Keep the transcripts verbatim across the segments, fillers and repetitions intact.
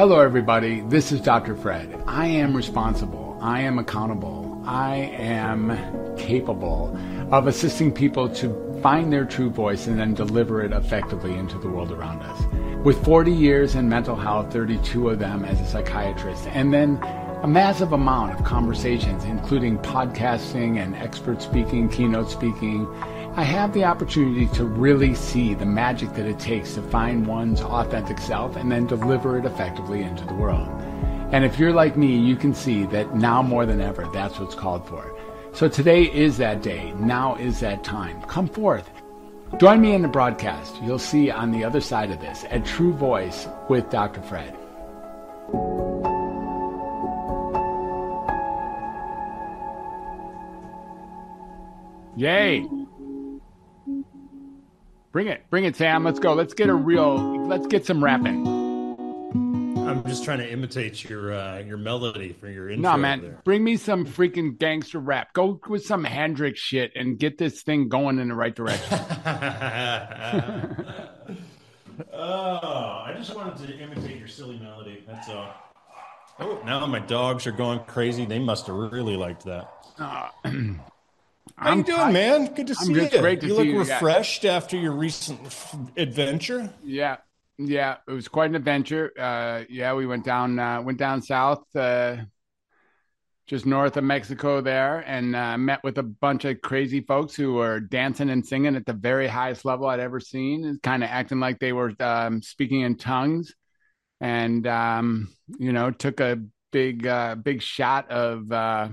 Hello, everybody. This is Doctor Fred. I am responsible. I am accountable. I am capable of assisting people to find their true voice and then deliver it effectively into the world around us. With forty years in mental health, thirty-two of them as a psychiatrist, and then a massive amount of conversations, including podcasting and expert speaking, keynote speaking, I have the opportunity to really see the magic that it takes to find one's authentic self and then deliver it effectively into the world. And if you're like me, you can see that now more than ever, that's what's called for. So today is that day. Now is that time. Come forth. Join me in the broadcast. You'll see on the other side of this a true voice with Doctor Fred. Yay. Bring it. Bring it, Sam. Let's go. Let's get a real, let's get some rapping. I'm just trying to imitate your uh, your melody for your intro. No, man. There. Bring me some freaking gangster rap. Go with some Hendrix shit and get this thing going in the right direction. Oh, I just wanted to imitate your silly melody. That's all. Oh, now my dogs are going crazy. They must have really liked that. Uh, How you doing, I, man? Good to I'm see just you. Great to you see look you. refreshed yeah. after your recent adventure. Yeah, yeah, it was quite an adventure. Uh, yeah, we went down, uh, went down south, uh, just north of Mexico there, and uh, met with a bunch of crazy folks who were dancing and singing at the very highest level I'd ever seen, kind of acting like they were um, speaking in tongues, and um, you know, took a big, uh, big shot of. Uh,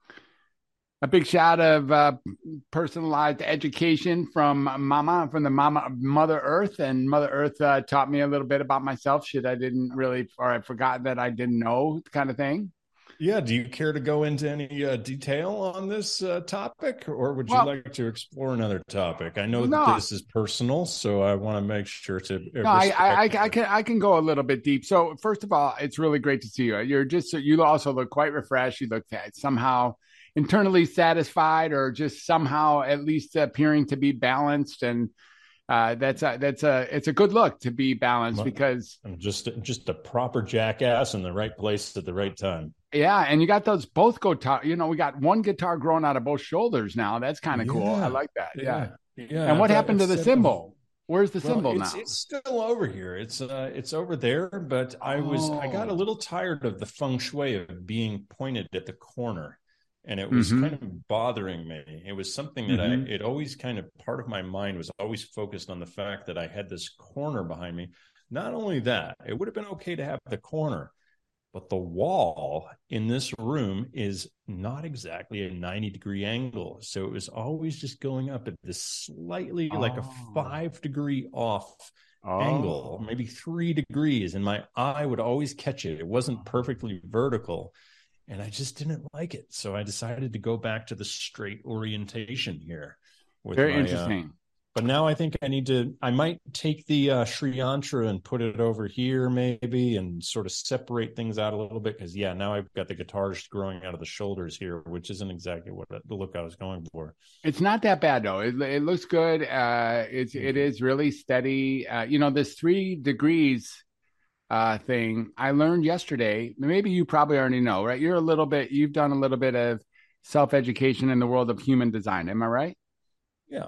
A big shot of uh, personalized education from Mama, from the Mama, Mother Earth, and Mother Earth uh, taught me a little bit about myself, shit I didn't really, or I forgot that I didn't know, kind of thing. Yeah. Do you care to go into any uh, detail on this uh, topic, or would you well, like to explore another topic? I know no, that this is personal, so I want to make sure to. No, I, I, I, I can, I can go a little bit deep. So, first of all, it's really great to see you. You're just, you also look quite refreshed. You look somehow internally satisfied, or just somehow at least appearing to be balanced, and uh, that's a that's a it's a good look to be balanced, well, because I'm just just a proper jackass in the right place at the right time. Yeah, and you got those both guitar. You know, we got one guitar growing out of both shoulders now. That's kind of yeah, cool. I like that. Yeah, yeah. yeah and what happened to the cymbal? Where's the well, cymbal it's, now? It's still over here. It's uh, it's over there. But I was oh. I got a little tired of the feng shui of being pointed at the corner. And it was mm-hmm. kind of bothering me. It was something that mm-hmm. I, it always kind of, part of my mind was always focused on the fact that I had this corner behind me. Not only that, it would have been okay to have the corner, but the wall in this room is not exactly a ninety degree angle. So it was always just going up at this slightly oh. like a five degree off oh. angle, maybe three degrees. And my eye would always catch it. It wasn't perfectly vertical. And I just didn't like it. So I decided to go back to the straight orientation here. With Very my, interesting. Uh, but now I think I need to, I might take the uh, Sri Yantra and put it over here maybe, and sort of separate things out a little bit. Because, yeah, now I've got the guitars growing out of the shoulders here, which isn't exactly what the look I was going for. It's not that bad, though. It, it looks good. Uh, it's, it is really steady. Uh, you know, this three degrees Uh, thing I learned yesterday. Maybe you probably already know, right? You're a little bit, you've done a little bit of self-education in the world of human design. Am I right? Yeah.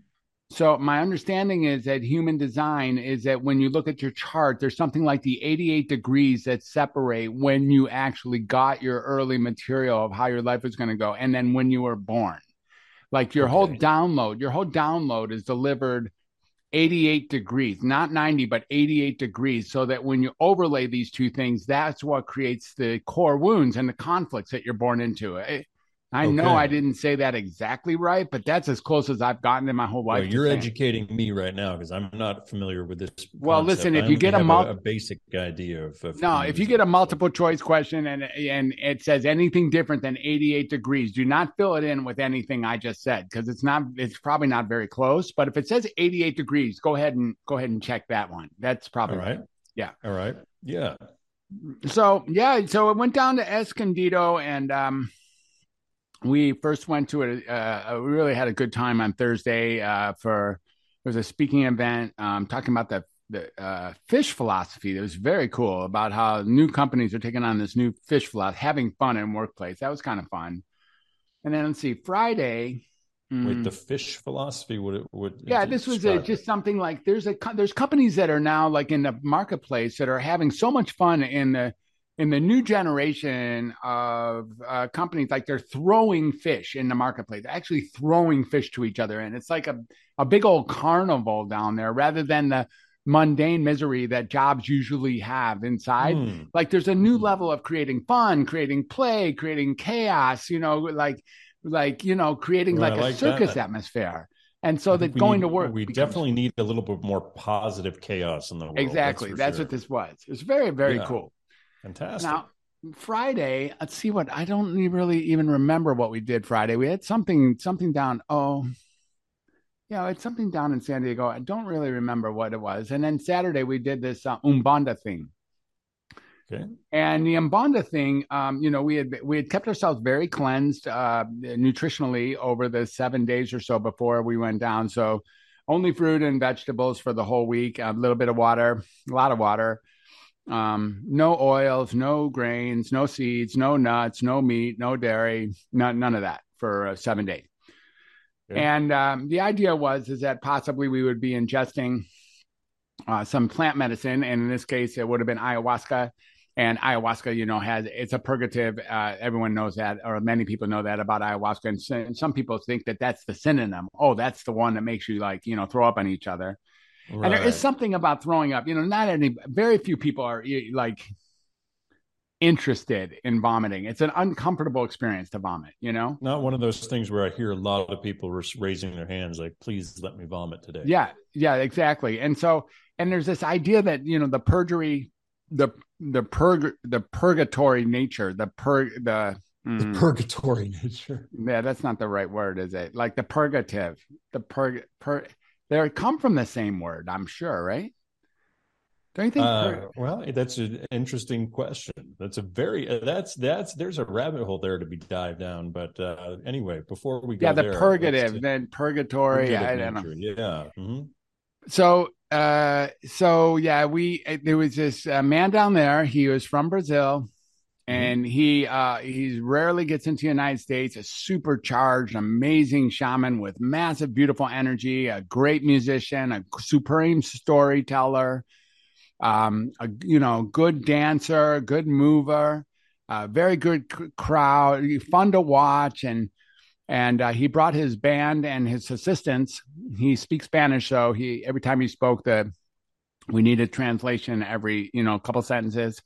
So my understanding is that human design is that when you look at your chart, there's something like the eighty-eight degrees that separate when you actually got your early material of how your life was going to go. And then when you were born, like your okay. whole download, your whole download is delivered eighty-eight degrees, not ninety, but eighty-eight degrees, so that when you overlay these two things, that's what creates the core wounds and the conflicts that you're born into. I, I okay. know I didn't say that exactly right, but that's as close as I've gotten in my whole life. Well, you're educating me right now because I'm not familiar with this concept. Well, listen, if you get a, mul- a, a basic idea of, of no, if you get a multiple choice question and and it says anything different than eighty-eight degrees, do not fill it in with anything I just said, because it's not, it's probably not very close. But if it says eighty-eight degrees, go ahead and go ahead and check that one. That's probably all right. right. Yeah. All right. Yeah. So yeah, so it went down to Escondido, and um. We first went to it. Uh, we really had a good time on Thursday uh, for, it was a speaking event um, talking about the the uh, fish philosophy. It was very cool about how new companies are taking on this new fish philosophy, having fun in workplace. That was kind of fun. And then let's see, Friday. With the mm, fish philosophy, would it would yeah, this was a, just something like there's a there's companies that are now like in the marketplace that are having so much fun in the in the new generation of uh, companies, like they're throwing fish in the marketplace, actually throwing fish to each other, and it's like a a big old carnival down there rather than the mundane misery that jobs usually have inside. Mm. Like there's a new level of creating fun, creating play, creating chaos. You know, like like you know creating Well, like I a like circus that. atmosphere, and so I that think we going need to work we becomes definitely need a little bit more positive chaos in the world. That's exactly for that's sure. what this was. It's very very Yeah, cool. fantastic. Now Friday, let's see, what I don't really even remember what we did Friday. We had something something down. Oh, yeah, it's something down in San Diego. I don't really remember what it was. And then Saturday we did this uh, Umbanda thing. Okay. And the Umbanda thing, um, you know, we had we had kept ourselves very cleansed uh, nutritionally over the seven days or so before we went down. So only fruit and vegetables for the whole week. A little bit of water, a lot of water. Um, no oils, no grains, no seeds, no nuts, no meat, no dairy, none, none of that for uh, seven days. Okay. And um, the idea was is that possibly we would be ingesting uh, some plant medicine, and in this case, it would have been ayahuasca. And ayahuasca, you know, has it's a purgative. Uh, everyone knows that, or many people know that about ayahuasca. And, so, and some people think that that's the synonym. Oh, that's the one that makes you like, you know, throw up on each other. And there is Right. something about throwing up. You know, not any, very few people are like interested in vomiting. It's an uncomfortable experience to vomit, you know? Not one of those things where I hear a lot of people raising their hands like, please let me vomit today. Yeah, yeah, exactly. And so, and there's this idea that, you know, the purgery, the, the purg, the purgatory nature, the pur, the, The mm, purgatory nature. yeah, that's not the right word, is it? Like the purgative, the purg, pur, they come from the same word, I'm sure, right? Don't you think? Uh, Pur- well, that's an interesting question. That's a very uh, that's that's there's a rabbit hole there to be dived down. But uh, anyway, before we yeah, go the there, let's purgative, then purgatory. purgative I don't know. nature. Yeah. Mm-hmm. So, uh, so yeah, we there was this uh, man down there. He was from Brazil, Mm-hmm. and he uh, he rarely gets into the United States. A supercharged, amazing shaman with massive, beautiful energy. A great musician, a supreme storyteller. Um, a you know, good dancer, good mover, uh, very good c- crowd, fun to watch, and and uh, he brought his band and his assistants. He speaks Spanish, so he every time he spoke, the we needed translation every you know couple sentences.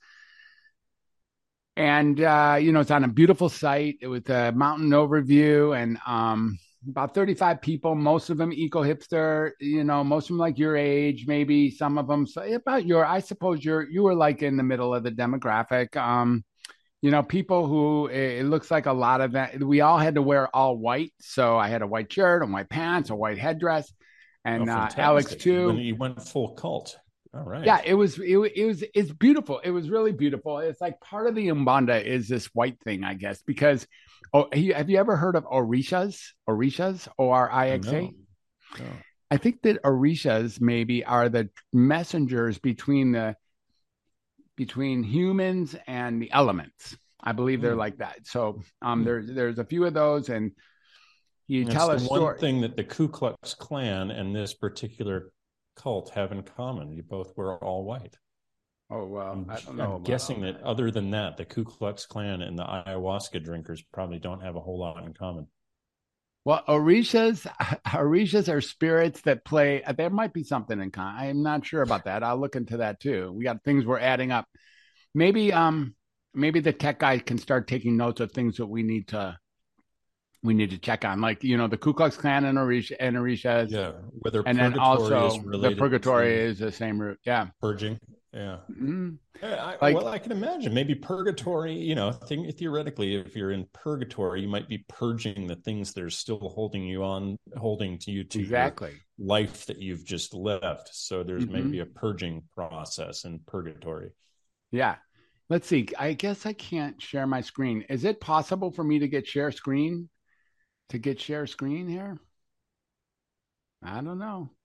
And uh, you know, it's on a beautiful site. It was a mountain overview, and um, about thirty-five people, most of them eco hipster, you know, most of them like your age, maybe some of them so about your, I suppose you're, you were like in the middle of the demographic. Um, you know, people who it looks like a lot of that. We all had to wear all white. So I had a white shirt and white pants, a white headdress, Oh, and uh, Alex fantastic! When too. you went full cult. All Yeah, right. it was it, it was it's beautiful. It was really beautiful. It's like part of the Umbanda is this white thing, I guess, because oh, have you ever heard of Orishas? Orishas, O R I X A? No. No. I think that Orishas maybe are the messengers between the between humans and the elements. I believe they're Mm. like that. So um, Mm. there's there's a few of those, and you That's tell the a one story. thing that the Ku Klux Klan and this particular cult have in common. You both wear all white. Oh well, I'm, I don't know I'm about all guessing that that. other than that, the Ku Klux Klan and the ayahuasca drinkers probably don't have a whole lot in common. Well, Orishas, Orishas are spirits that play. There might be something in common. I'm not sure about that. I'll look into that too. We got things we're adding up. Maybe, um, maybe the tech guy can start taking notes of things that we need to we need to check on, like you know, the Ku Klux Klan and Orisha and Orishas, Yeah, whether and then purgatory is also the related purgatory to is the same root. Yeah, purging. Yeah. mm-hmm. I, Like well, I can imagine maybe purgatory, you know, think, theoretically, if you're in purgatory, you might be purging the things that are still holding you on, holding to you to your exactly. life that you've just left. So there's Mm-hmm. maybe a purging process in purgatory. Yeah. Let's see. I guess I can't share my screen. Is it possible for me to get share screen to get share screen here? I don't know.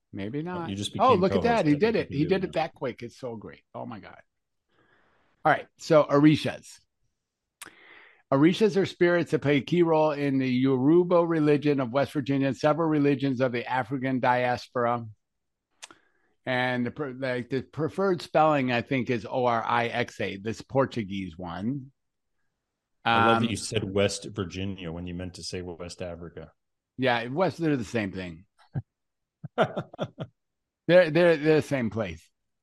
Maybe Oh, not. you just Oh, became look at co-host. that. He That means did we it. can He do it did now. it that quick. It's so great. Oh my God. All right. So Orishas. Orishas are spirits that play a key role in the Yoruba religion of West Virginia and several religions of the African diaspora. And the, like the preferred spelling, I think, is O R I X A, this Portuguese one. I love that Um, you said West Virginia when you meant to say West Africa. yeah, West, they're the same thing. they're, they're, they're the same place.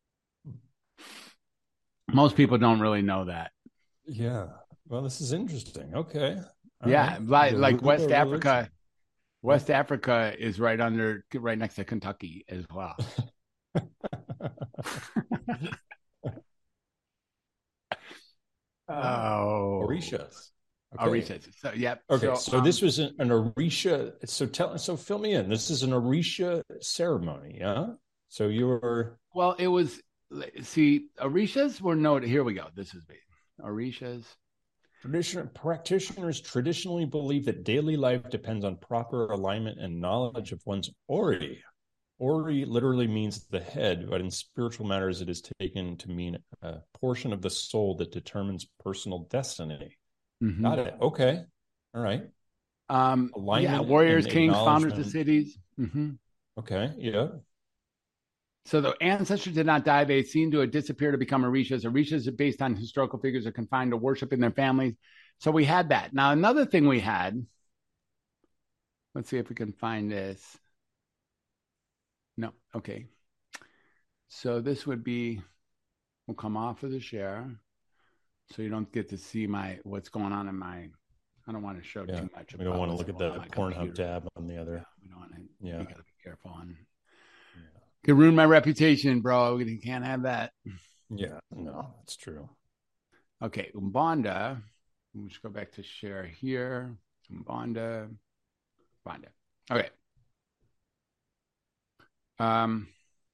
Most people don't really know that. Yeah. Well, this is interesting. Okay. All Yeah, right. like, like Yoruba West religion. Africa. West Yeah. Africa is right under, right next to Kentucky as well. Oh, Orishas. Okay. Orishas. So, yep. Okay. So, So um, this was an, an Orisha. So tell. So fill me in. This is an Orisha ceremony. Yeah. So you were. well, it was, see, Orishas were noted. Here we go. This is me. Orishas. Tradition, practitioners traditionally believe that daily life depends on proper alignment and knowledge of one's Ori. Ori literally means the head, but in spiritual matters, it is taken to mean a portion of the soul that determines personal destiny. Mm-hmm. Got it. Okay. All right. Um, alignment. Yeah. Warriors, kings, founders of cities. Mm-hmm. Okay. Yeah. So the ancestors did not die. They seem to have disappeared to become Orishas. Orishas are based on historical figures are confined to worship in their families. So we had that. Now, another thing we had, let's see if we can find this. No. Okay. So this would be, we'll come off of the share. So you don't get to see my, what's going on in my, I don't want to show yeah. too much. We don't want to look at the Pornhub tab on the other. Yeah, we don't want to, yeah. We got to be careful on. Yeah. Could ruin my reputation, bro. We can't have that. Yeah, no, that's true. Okay, Umbanda. Let's go back to share here. Umbanda. Umbanda. Okay. Um.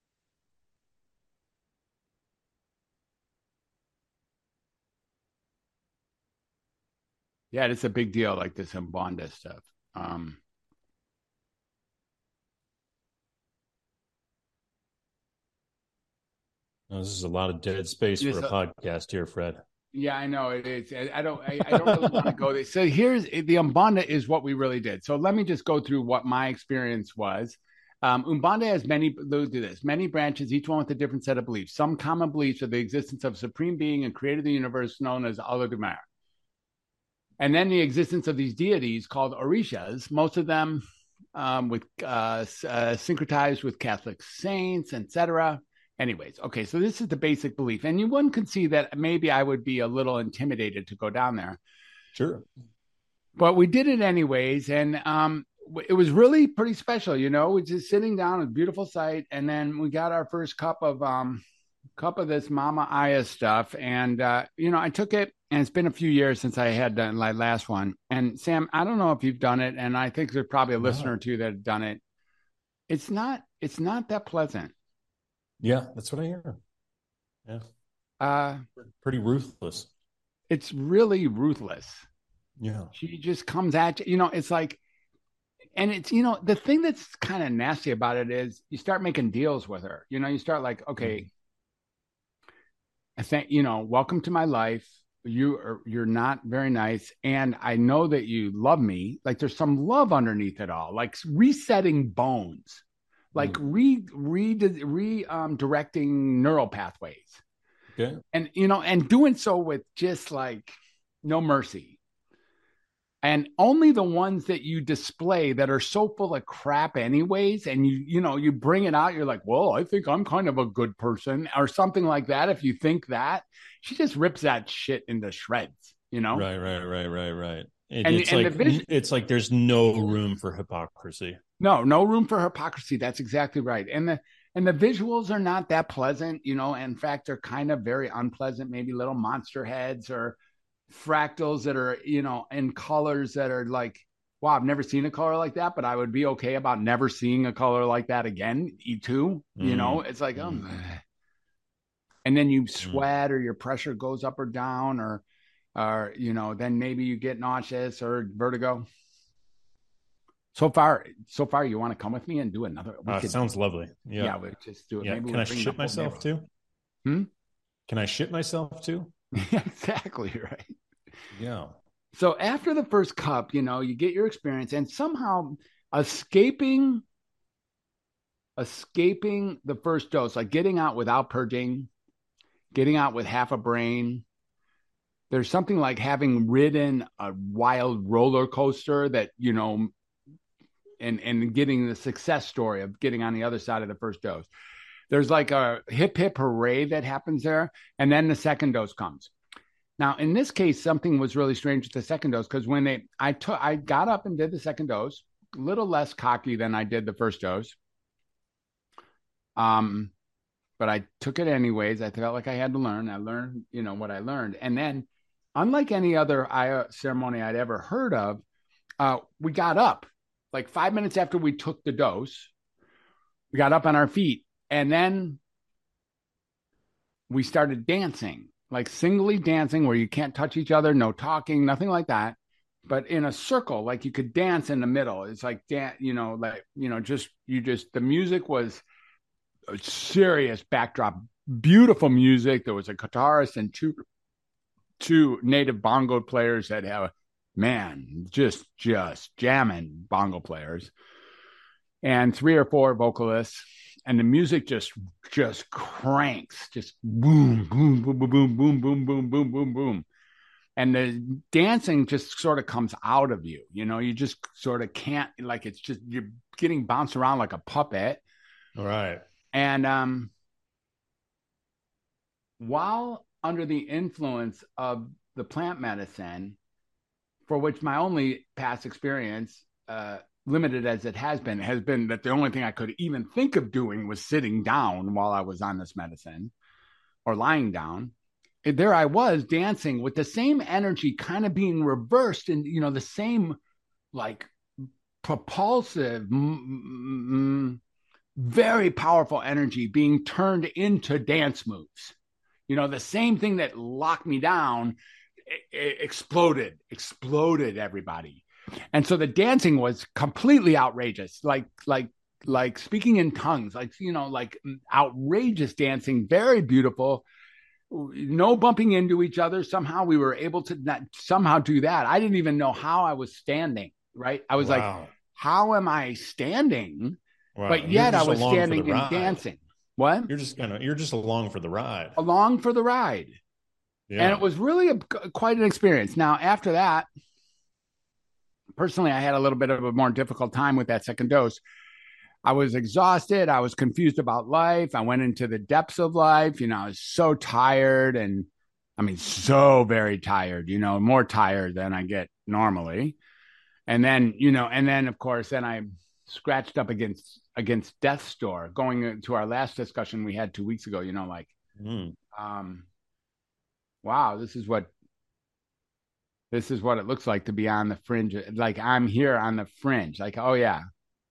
Yeah, it's a big deal, like this Umbanda stuff. Um. This is a lot of dead space for a, a podcast here, Fred. Yeah, I know it is. I don't. I, I don't really want to go there. So here's the Umbanda is what we really did. So let me just go through what my experience was. Um, Umbanda has many. Do this. Many branches, each one with a different set of beliefs. Some common beliefs are the existence of a supreme being and creator of the universe, known as Olodumare. And then the existence of these deities called Orishas. Most of them um, with uh, uh, syncretized with Catholic saints, et cetera. Anyways, okay, so this is the basic belief. And you one could see that maybe I would be a little intimidated to go down there. Sure. But we did it anyways. And um, it was really pretty special, you know, we're just sitting down, a beautiful sight. And then we got our first cup of um, cup of this Mama Aya stuff. And, uh, you know, I took it, and it's been a few years since I had done my last one. And Sam, I don't know if you've done it. And I think there's probably a no. listener or two that have done it. It's not, it's not that pleasant. Yeah, that's what I hear. Yeah. Uh, Pretty ruthless. It's really ruthless. Yeah. She just comes at you. You know, it's like, and it's, you know, the thing that's kind of nasty about it is you start making deals with her. You know, you start like, okay, mm-hmm. I think, you know, welcome to my life. You are, you're not very nice. And I know that you love me. Like there's some love underneath it all, like resetting bones. Like re re re um directing neural pathways. Okay. And you know, and doing so with just like no mercy. And only the ones that you display that are so full of crap anyways, and you you know, you bring it out, you're like, well, I think I'm kind of a good person, or something like that. If you think that, she just rips that shit into shreds, you know? Right, right, right, right, right. It, and, it's and like vision, it's like there's no room for hypocrisy. No, no room for hypocrisy. That's exactly right. And the and the visuals are not that pleasant, you know. In fact, they're kind of very unpleasant. Maybe little monster heads or fractals that are, you know, in colors that are like, wow, I've never seen a color like that, but I would be okay about never seeing a color like that again. E two, mm. you know, it's like, mm. oh, and then you sweat mm. or your pressure goes up or down, or, or you know, then maybe you get nauseous or vertigo. So far, so far, you want to come with me and do another? We Uh, could, sounds lovely. Yeah. yeah, we just do it. Yeah. Maybe Can we'll I bring the shit whole myself neighborhood. too? Hmm? Can I shit myself too? Yeah, exactly right. Yeah. So after the first cup, you know, you get your experience, and somehow escaping, escaping the first dose, like getting out without purging, getting out with half a brain. There's something like having ridden a wild roller coaster that, you know, and and getting the success story of getting on the other side of the first dose. There's like a hip hip hooray that happens there, and then the second dose comes. Now, in this case, something was really strange with the second dose because when they, I took, I got up and did the second dose, a little less cocky than I did the first dose. Um, but I took it anyways. I felt like I had to learn. I learned, you know, what I learned, and then, unlike any other I O ceremony I'd ever heard of, uh, we got up like five minutes after we took the dose. We got up on our feet, and then we started dancing, like singly dancing where you can't touch each other, no talking, nothing like that, but in a circle, like you could dance in the middle. It's like, dan- you know, like, you know, just, you just, the music was a serious backdrop, beautiful music. There was a guitarist and two, two native bongo players that have, man, just, just jamming bongo players, and three or four vocalists, and the music just just cranks, just boom, boom, boom, boom, boom, boom, boom, boom, boom, boom, boom. And the dancing just sort of comes out of you. You know, you just sort of can't, like, it's just, you're getting bounced around like a puppet. All right. And um, while under the influence of the plant medicine, for which my only past experience, uh, limited as it has been, has been that the only thing I could even think of doing was sitting down while I was on this medicine or lying down. And there I was dancing with the same energy kind of being reversed, and, you know, the same like propulsive, mm, very powerful energy being turned into dance moves. You know, the same thing that locked me down, it, it exploded, exploded everybody. And so the dancing was completely outrageous, like like like speaking in tongues, like, you know, like outrageous dancing, very beautiful, no bumping into each other. Somehow we were able to not somehow do that. I didn't even know how I was standing, right? I was wow. like, how am I standing? Wow. But yet I was standing and dancing. What? You're just kind of, you're just along for the ride. Along for the ride. Yeah. And it was really a, quite an experience. Now, after that, personally, I had a little bit of a more difficult time with that second dose. I was exhausted. I was confused about life. I went into the depths of life. You know, I was so tired, and I mean, so very tired, you know, more tired than I get normally. And then, you know, and then of course, then I scratched up against, against death's door, going to our last discussion we had two weeks ago, you know, like, mm. um, wow, this is what, this is what it looks like to be on the fringe. Like, I'm here on the fringe. Like, oh yeah.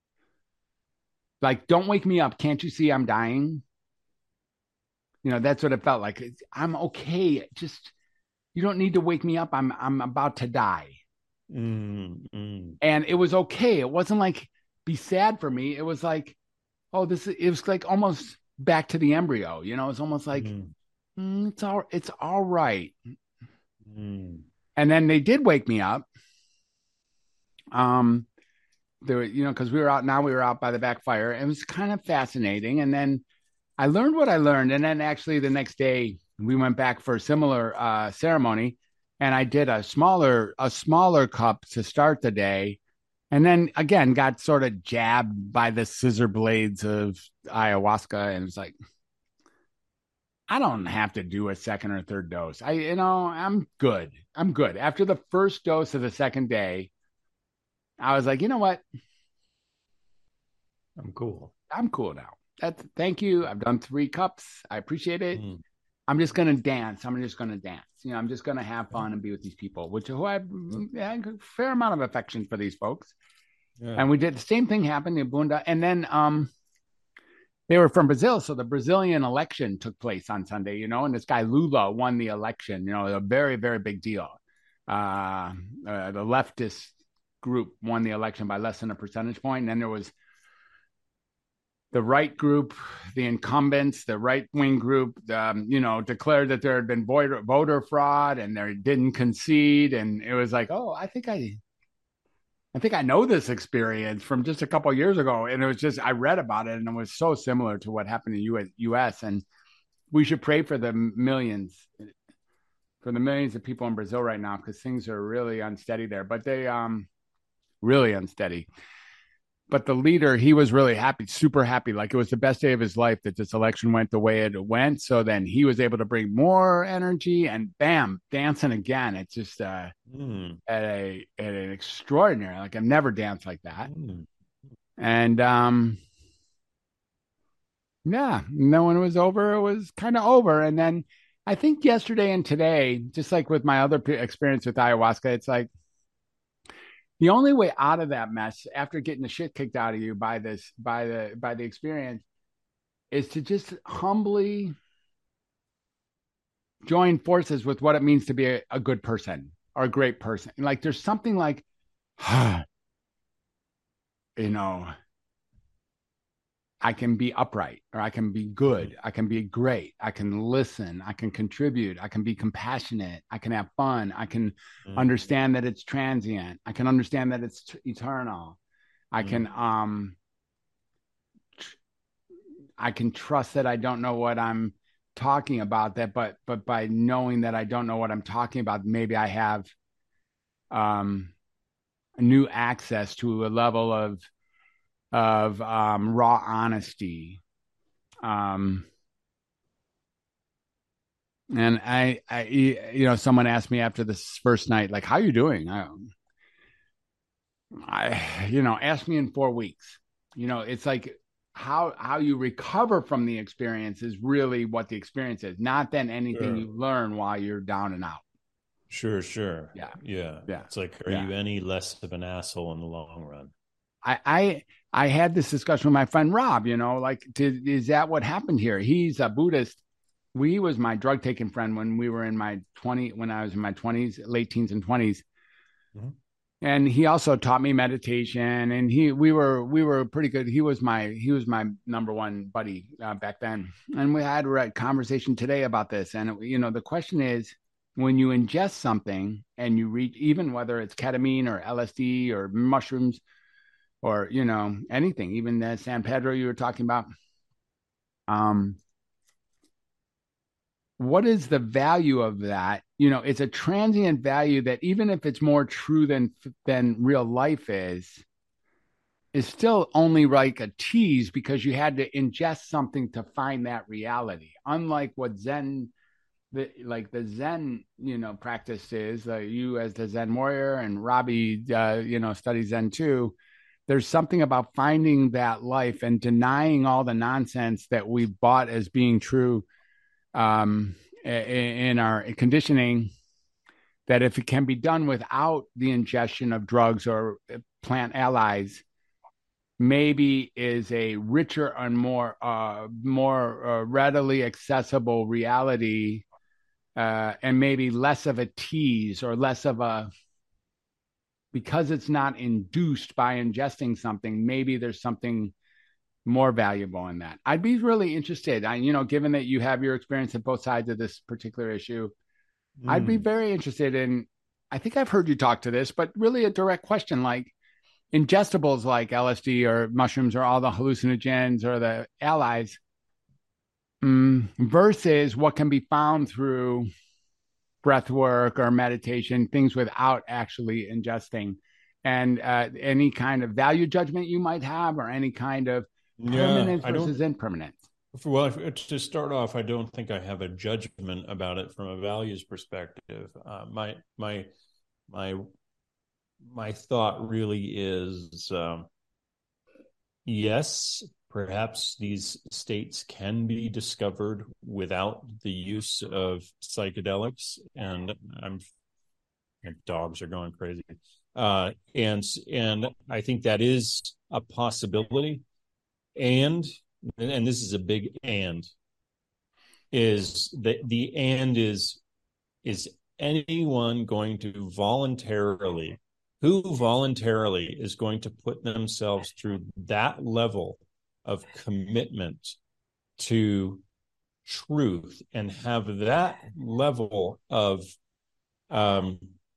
Like, don't wake me up. Can't you see I'm dying? You know, that's what it felt like. I'm okay. Just, you don't need to wake me up. I'm, I'm about to die. Mm, mm. And it was okay. It wasn't like, be sad for me. It was like, oh, this is, it was like almost back to the embryo. You know, it's almost like, mm. Mm, it's all, it's all right. Mm. And then they did wake me up. Um, there were, you know, because we were out, now we were out by the back fire. It was kind of fascinating. And then I learned what I learned. And then actually the next day we went back for a similar uh, ceremony, and I did a smaller, a smaller cup to start the day. And then again, got sort of jabbed by the scissor blades of ayahuasca. And it's like, I don't have to do a second or third dose. I, you know, I'm good. I'm good. After the first dose of the second day, I was like, you know what? I'm cool. I'm cool now. That's, thank you. I've done three cups. I appreciate it. Mm. I'm just going to dance. I'm just going to dance. You know, I'm just going to have fun and be with these people, which who I have yeah, a fair amount of affection for these folks. Yeah. And we did the same thing happened in Bunda. And then um, they were from Brazil. So the Brazilian election took place on Sunday, you know, and this guy Lula won the election, you know, a very, very big deal. Uh, uh, the leftist group won the election by less than a percentage point. And then there was the right group, the incumbents, the right-wing group, um, you know, declared that there had been voter, voter fraud and they didn't concede. And it was like, oh, I think I, I think I know this experience from just a couple of years ago. And it was just, I read about it and it was so similar to what happened in the U S. And we should pray for the millions, for the millions of people in Brazil right now, because things are really unsteady there, but they, um, really unsteady. But the leader, he was really happy, super happy. Like it was the best day of his life that this election went the way it went. So then he was able to bring more energy and bam, dancing again. It's just uh, mm. at a at an extraordinary, like I've never danced like that. Mm. And um, yeah, and then when it was over, it was kind of over. And then I think yesterday and today, just like with my other experience with ayahuasca, it's like, the only way out of that mess after getting the shit kicked out of you by this, by the, by the experience is to just humbly join forces with what it means to be a, a good person or a great person. Like there's something like, you know, I can be upright or I can be good. I can be great. I can listen. I can contribute. I can be compassionate. I can have fun. I can mm. understand that it's transient. I can understand that it's t- eternal. I mm. can, um, tr- I can trust that I don't know what I'm talking about that, but, but by knowing that I don't know what I'm talking about, maybe I have, um, new access to a level of, of um, raw honesty. Um, and I, I, you know, someone asked me after this first night, like, how are you doing? I, I, you know, ask me in four weeks. You know, it's like how, how you recover from the experience is really what the experience is, not then anything sure. you learn while you're down and out. Sure, sure. Yeah. Yeah. Yeah. It's like, are yeah. you any less of an asshole in the long run? I, I I had this discussion with my friend Rob, you know, like, to, is that what happened here? He's a Buddhist. He was my drug taking friend when we were in my twenty, when I was in my twenties, late teens and twenties. Mm-hmm. And he also taught me meditation, and he, we were, we were pretty good. He was my, he was my number one buddy uh, back then. And we had a conversation today about this. And, it, you know, the question is, when you ingest something and you reach, even whether it's ketamine or L S D or mushrooms, or, you know, anything, even the San Pedro you were talking about. Um, what is the value of that? You know, it's a transient value that even if it's more true than than real life is, is still only like a tease because you had to ingest something to find that reality. Unlike what Zen, the, like the Zen, you know, practice is, uh, you as the Zen warrior and Robbie, uh, you know, studies Zen too. There's something about finding that life and denying all the nonsense that we've bought as being true um, in our conditioning, that if it can be done without the ingestion of drugs or plant allies, maybe is a richer and more uh, more uh, readily accessible reality, uh, and maybe less of a tease or less of a, because it's not induced by ingesting something, maybe there's something more valuable in that. I'd be really interested. I, you know, given that you have your experience at both sides of this particular issue, mm. I'd be very interested in, I think I've heard you talk to this, but really a direct question, like ingestibles like L S D or mushrooms or all the hallucinogens or the allies, um, versus what can be found through breath work or meditation, things without actually ingesting, and uh, any kind of value judgment you might have, or any kind of permanence yeah, versus impermanence. Well, if, to start off, I don't think I have a judgment about it from a values perspective. Uh, my my my my thought really is, um, yes, perhaps these states can be discovered without the use of psychedelics, and I'm dogs are going crazy. Uh, and and I think that is a possibility. And and this is a big and, is that the and is is anyone going to voluntarily Who voluntarily is going to put themselves through that level of commitment to truth and have that level of um,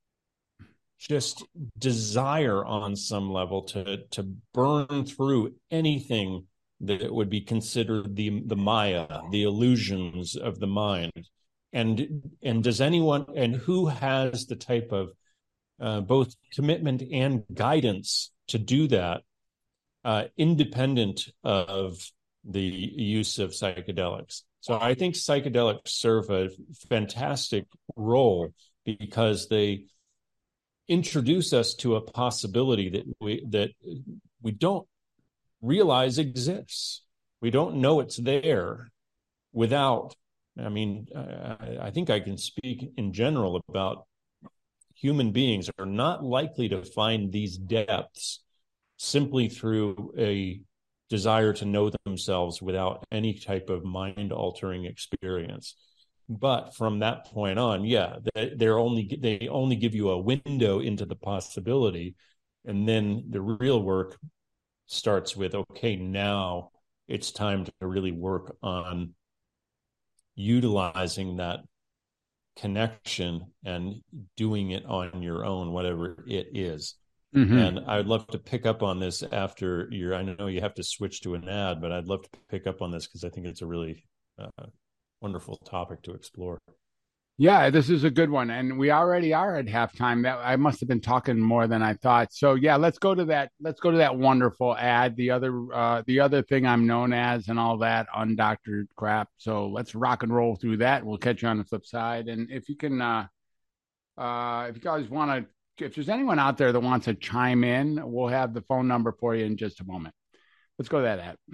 just desire on some level to to burn through anything that would be considered the the Maya, the illusions of the mind? And and does anyone, and who has the type of uh, both commitment and guidance to do that, uh, independent of the use of psychedelics? So I think psychedelics serve a fantastic role because they introduce us to a possibility that we that we don't realize exists. We don't know it's there without, I mean, I, I think I can speak in general about human beings are not likely to find these depths simply through a desire to know themselves without any type of mind-altering experience. But from that point on, yeah, they're only they only give you a window into the possibility, and then the real work starts with, okay, now it's time to really work on utilizing that connection and doing it on your own, whatever it is. Mm-hmm. And I'd love to pick up on this after your, I know you have to switch to an ad, but I'd love to pick up on this because I think it's a really uh, wonderful topic to explore. Yeah, this is a good one. And we already are at halftime. That I must have been talking more than I thought. So yeah, let's go to that. Let's go to that wonderful ad. The other uh, the other thing I'm known as and all that undoctored crap. So let's rock and roll through that. We'll catch you on the flip side. And if you can uh, uh, if you guys want to, if there's anyone out there that wants to chime in, we'll have the phone number for you in just a moment. Let's go to that ad.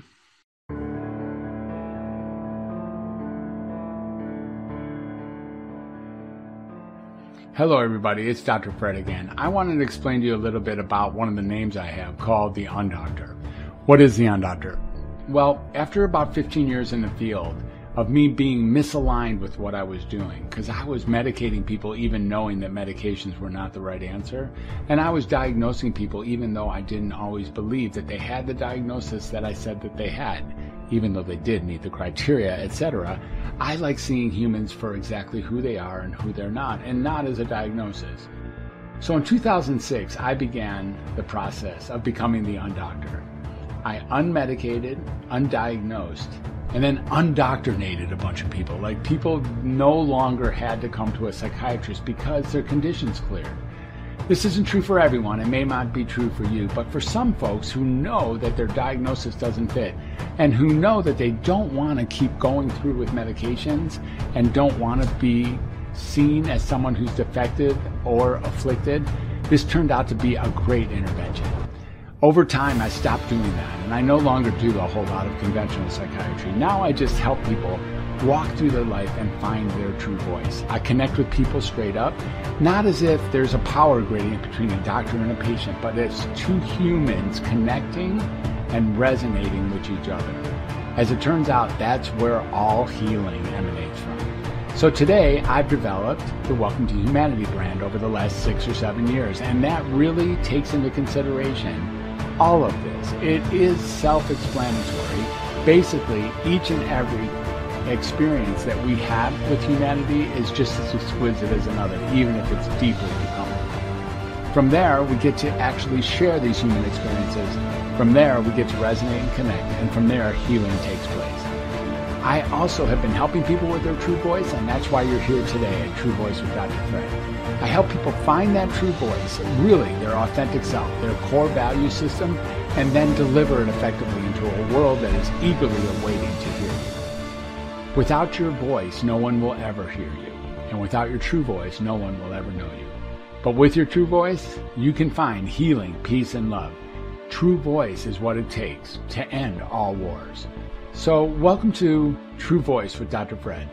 Hello, everybody. It's Doctor Fred again. I wanted to explain to you a little bit about one of the names I have called the Undoctor. What is the Undoctor? Well, after about fifteen years in the field of me being misaligned with what I was doing, because I was medicating people even knowing that medications were not the right answer, and I was diagnosing people even though I didn't always believe that they had the diagnosis that I said that they had, even though they did meet the criteria, et cetera. I like seeing humans for exactly who they are and who they're not, and not as a diagnosis. So in two thousand six, I began the process of becoming the Undoctor. I unmedicated, undiagnosed, and then undoctrinated a bunch of people. Like, people no longer had to come to a psychiatrist because their conditions cleared. This isn't true for everyone. It may not be true for you, but for some folks who know that their diagnosis doesn't fit and who know that they don't want to keep going through with medications and don't want to be seen as someone who's defective or afflicted, this turned out to be a great intervention. Over time, I stopped doing that, and I no longer do a whole lot of conventional psychiatry. Now I just help people walk through their life and find their true voice. I connect with people straight up, not as if there's a power gradient between a doctor and a patient, but it's two humans connecting and resonating with each other. As it turns out, that's where all healing emanates from. So today, I've developed the Welcome to Humanity brand over the last six or seven years, and that really takes into consideration all of this. It is self-explanatory. Basically, each and every experience that we have with humanity is just as exquisite as another, even if it's deeply becoming. From there, we get to actually share these human experiences. From there, we get to resonate and connect, and from there, healing takes place. I also have been helping people with their true voice, and that's why you're here today at True Voice with Doctor Fred. I help people find that true voice, really their authentic self, their core value system, and then deliver it effectively into a world that is eagerly awaiting to hear you. Without your voice, no one will ever hear you. And without your true voice, no one will ever know you. But with your true voice, you can find healing, peace, and love. True voice is what it takes to end all wars. So welcome to True Voice with Doctor Fred.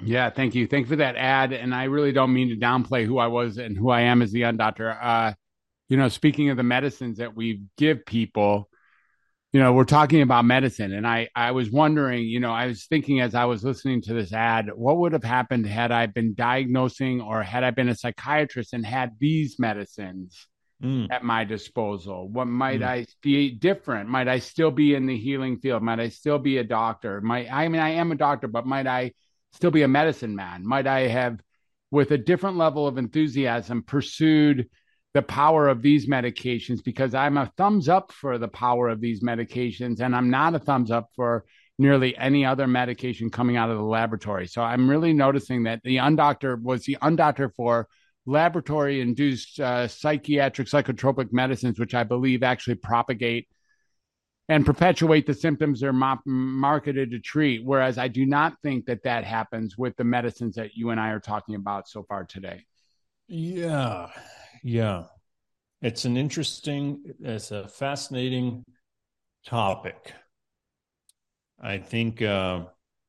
Yeah, thank you. Thank you for that ad. And I really don't mean to downplay who I was and who I am as the undoctor. Uh, you know, speaking of the medicines that we give people, you know, we're talking about medicine. And I, I was wondering, you know, I was thinking as I was listening to this ad, what would have happened had I been diagnosing or had I been a psychiatrist and had these medicines Mm, at my disposal? What might mm. I be different? Might I still be in the healing field? Might I still be a doctor? Might I mean I am a doctor, but might I still be a medicine man? Might I have, with a different level of enthusiasm, pursued the power of these medications? Because I'm a thumbs up for the power of these medications, and I'm not a thumbs up for nearly any other medication coming out of the laboratory. So I'm really noticing that the undoctor was the undoctor for laboratory induced uh, psychiatric psychotropic medicines, which I believe actually propagate and perpetuate the symptoms they're mo- marketed to treat. Whereas I do not think that that happens with the medicines that you and I are talking about so far today. Yeah, yeah. It's an interesting, it's a fascinating topic. I think uh,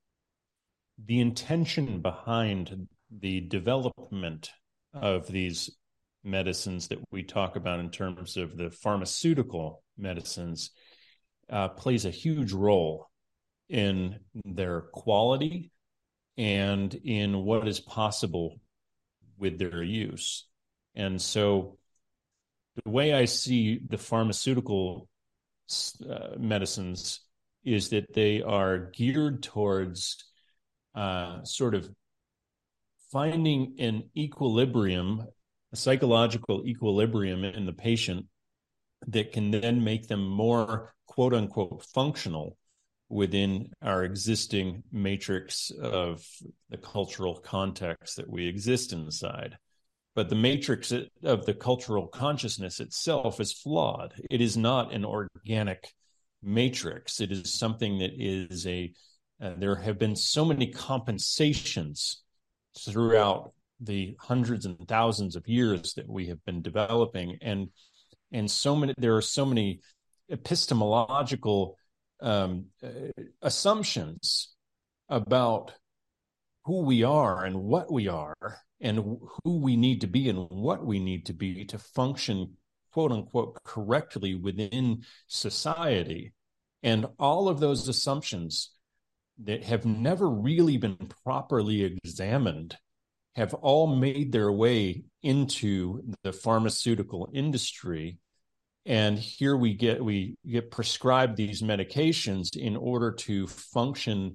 the intention behind the development of these medicines that we talk about in terms of the pharmaceutical medicines uh, plays a huge role in their quality and in what is possible with their use. And so the way I see the pharmaceutical uh, medicines is that they are geared towards uh, sort of finding an equilibrium, a psychological equilibrium in the patient that can then make them more quote unquote functional within our existing matrix of the cultural context that we exist inside. But the matrix of the cultural consciousness itself is flawed. It is not an organic matrix. It is something that is a, uh, there have been so many compensations throughout the hundreds and thousands of years that we have been developing. And, and so many, there are so many epistemological um, uh, assumptions about who we are and what we are and who we need to be and what we need to be to function, quote unquote, correctly within society. And all of those assumptions that have never really been properly examined have all made their way into the pharmaceutical industry. And here we get we get prescribed these medications in order to function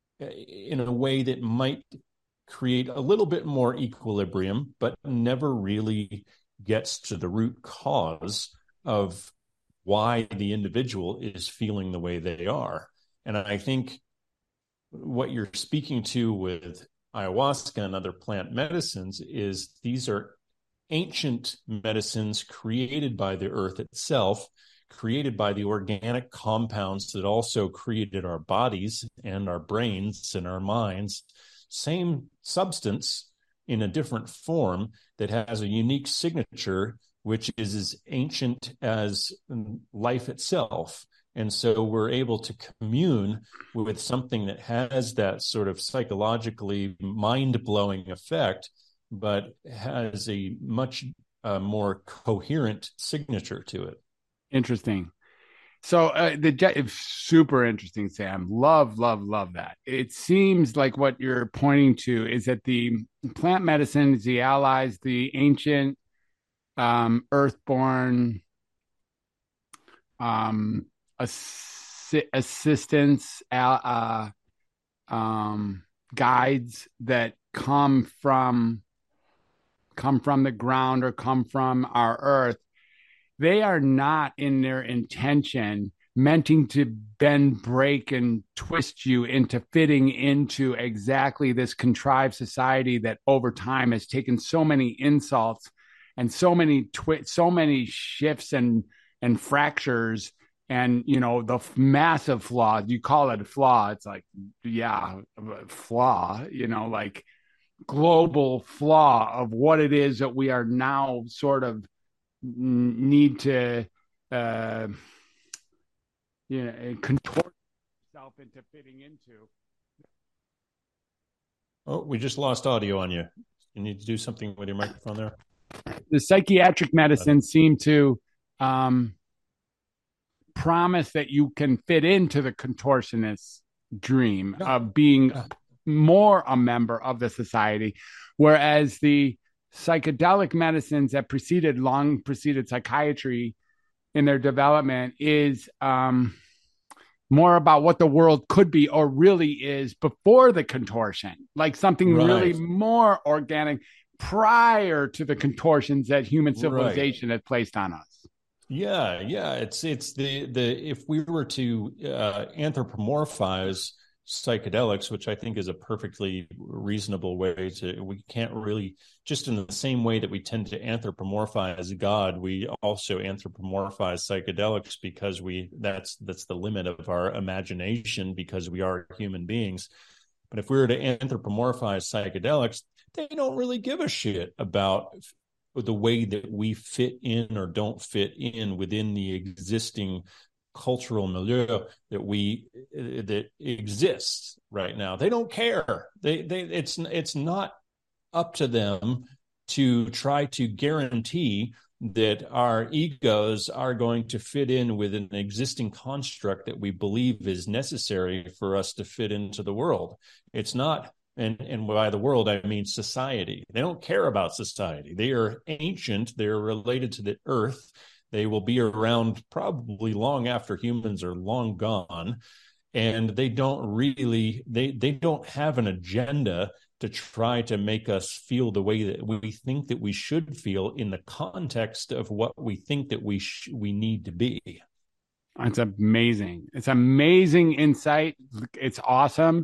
in a way that might create a little bit more equilibrium, but never really gets to the root cause of why the individual is feeling the way they are. And I think what you're speaking to with ayahuasca and other plant medicines is these are ancient medicines created by the earth itself, created by the organic compounds that also created our bodies and our brains and our minds. Same substance in a different form that has a unique signature, which is as ancient as life itself. And so we're able to commune with something that has that sort of psychologically mind-blowing effect, but has a much uh, more coherent signature to it. Interesting. So uh, the super interesting, Sam. Love, love, love that. It seems like what you're pointing to is that the plant medicines, the allies, the ancient um, earthborn um, assi- assistance, uh, um, guides that come from come from the ground or come from our earth, they are not in their intention meanting to bend, break, and twist you into fitting into exactly this contrived society that over time has taken so many insults and so many twi- so many shifts and and fractures and you know the f- massive flaw. You call it a flaw, it's like yeah, flaw, you know, like global flaw of what it is that we are now sort of need to uh, you know contort yourself into fitting into. Oh, we just lost audio on you. You need to do something with your microphone there. The psychiatric medicine seem to um, promise that you can fit into the contortionist dream yeah. of being yeah. more a member of the society, whereas the psychedelic medicines that preceded, long preceded psychiatry in their development is um, more about what the world could be or really is before the contortion, like something right. really more organic prior to the contortions that human civilization right. had placed on us. Yeah, yeah, it's it's the the if we were to uh, anthropomorphize psychedelics, which I think is a perfectly reasonable way to, we can't really, just in the same way that we tend to anthropomorphize God, we also anthropomorphize psychedelics because we that's that's the limit of our imagination because we are human beings. But if we were to anthropomorphize psychedelics, they don't really give a shit about the way that we fit in or don't fit in within the existing cultural milieu that we that exists right now. They don't care. They they it's it's not up to them to try to guarantee that our egos are going to fit in with an existing construct that we believe is necessary for us to fit into the world. It's not. And, and by the world, I mean society. They don't care about society. They are ancient. They're related to the earth. They will be around probably long after humans are long gone. And they don't really, they, they don't have an agenda to try to make us feel the way that we think that we should feel in the context of what we think that we sh- we need to be. It's amazing. It's amazing insight. It's awesome.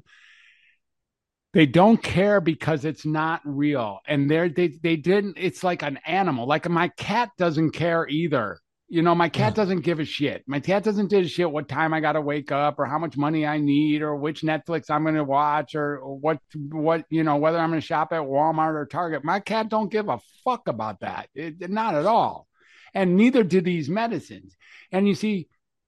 They don't care because it's not real. And they're, they they didn't, it's like an animal. Like my cat doesn't care either. You know, my cat yeah. doesn't give a shit. My cat doesn't give a shit what time I got to wake up or how much money I need or which Netflix I'm going to watch or, or what, what, you know, whether I'm going to shop at Walmart or Target. My cat don't give a fuck about that. It, not at all. And neither do these medicines. And you see,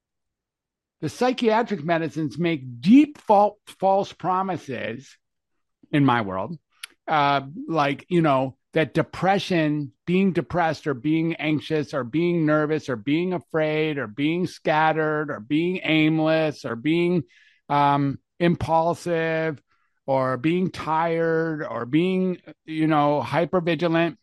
the psychiatric medicines make deep false, false promises in my world, uh, like, you know, that depression, being depressed or being anxious or being nervous or being afraid or being scattered or being aimless or being um, impulsive or being tired or being, you know, hypervigilant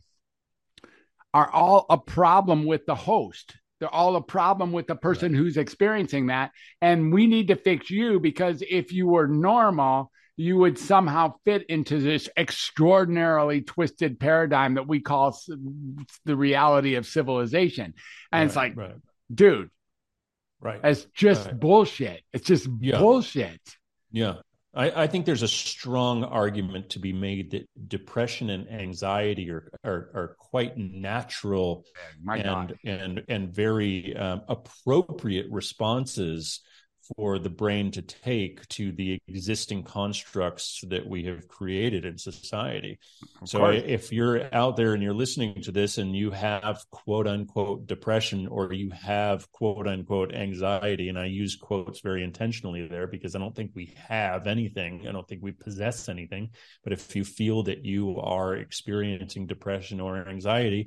are all a problem with the host. They're all a problem with the person right. who's experiencing that. And we need to fix you because if you were normal, you would somehow fit into this extraordinarily twisted paradigm that we call the reality of civilization. And right, it's like, right. dude, right. it's just right. bullshit. It's just yeah. bullshit. Yeah. I, I think there's a strong argument to be made that depression and anxiety are are, are quite natural My and, God. and and very um, appropriate responses for the brain to take to the existing constructs that we have created in society. Of so course. If you're out there and you're listening to this and you have quote unquote depression or you have quote unquote anxiety, and I use quotes very intentionally there because I don't think we have anything. I don't think we possess anything. But if you feel that you are experiencing depression or anxiety,